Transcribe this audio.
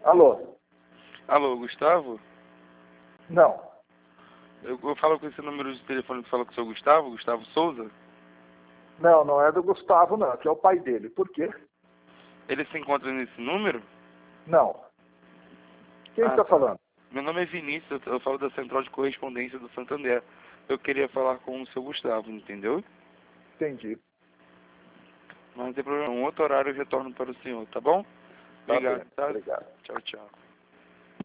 Alô? Alô, Gustavo? Não. Eu falo com esse número de telefone que fala com o seu Gustavo, Gustavo Souza? Não, não é do Gustavo, não, que é o pai dele. Por quê? Ele se encontra nesse número? Não. Quem está Tá. falando? Meu nome é Vinícius, eu falo da Central de Correspondência do Santander. Eu queria falar com o seu Gustavo, entendeu? Entendi. Mas não tem problema, um outro horário eu retorno para o senhor, tá bom? Tá Obrigado, bem. tá? Obrigado. Tchau, tchau.